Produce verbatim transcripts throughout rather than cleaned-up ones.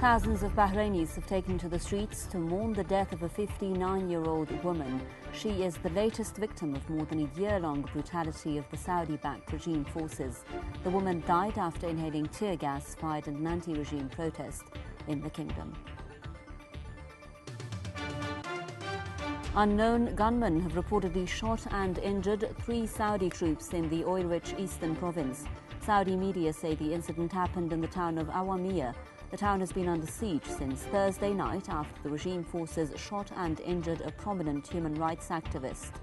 Thousands of Bahrainis have taken to the streets to mourn the death of a fifty-nine-year-old woman. She is the latest victim of more than a year-long brutality of the Saudi-backed regime forces. The woman died after inhaling tear gas fired in an anti-regime protest in the kingdom. Unknown gunmen have reportedly shot and injured three Saudi troops in the oil-rich eastern province. Saudi media say the incident happened in the town of Awamiyah. The town has been under siege since Thursday night after the regime forces shot and injured a prominent human rights activist.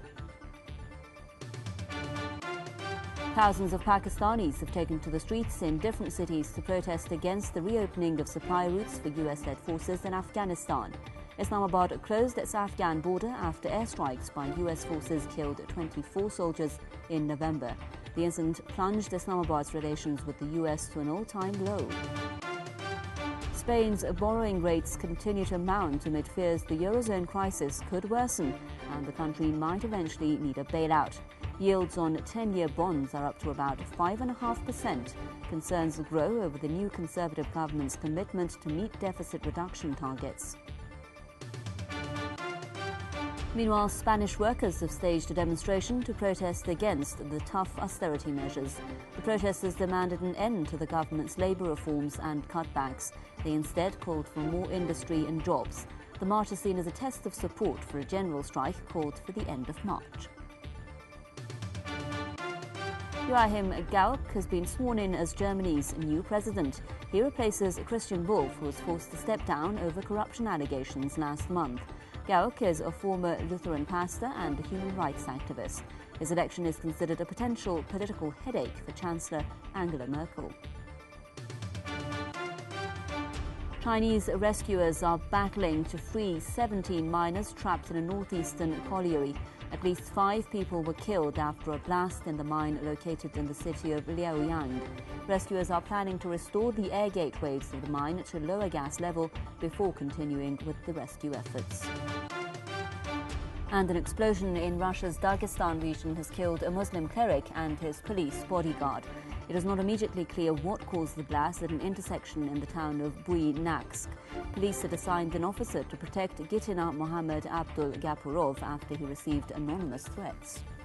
Thousands of Pakistanis have taken to the streets in different cities to protest against the reopening of supply routes for U S-led forces in Afghanistan. Islamabad closed its Afghan border after airstrikes by U S forces killed twenty-four soldiers in November. The incident plunged Islamabad's relations with the U S to an all-time low. Spain's borrowing rates continue to mount amid fears the Eurozone crisis could worsen and the country might eventually need a bailout. Yields on ten-year bonds are up to about five point five percent. Concerns grow over the new Conservative government's commitment to meet deficit reduction targets. Meanwhile, Spanish workers have staged a demonstration to protest against the tough austerity measures. The protesters demanded an end to the government's labour reforms and cutbacks. They instead called for more industry and jobs. The march is seen as a test of support for a general strike called for the end of March. Joachim Gauck has been sworn in as Germany's new president. He replaces Christian Wulff, who was forced to step down over corruption allegations last month. Gauck is a former Lutheran pastor and a human rights activist. His election is considered a potential political headache for Chancellor Angela Merkel. Chinese rescuers are battling to free seventeen miners trapped in a northeastern colliery. At least five people were killed after a blast in the mine located in the city of Liaoyang. Rescuers are planning to restore the air gateways of the mine to lower gas level before continuing with the rescue efforts. And an explosion in Russia's Dagestan region has killed a Muslim cleric and his police bodyguard. It is not immediately clear what caused the blast at an intersection in the town of Buynaksk. Police had assigned an officer to protect Gitina Mohammed Abdul Gapurov after he received anonymous threats.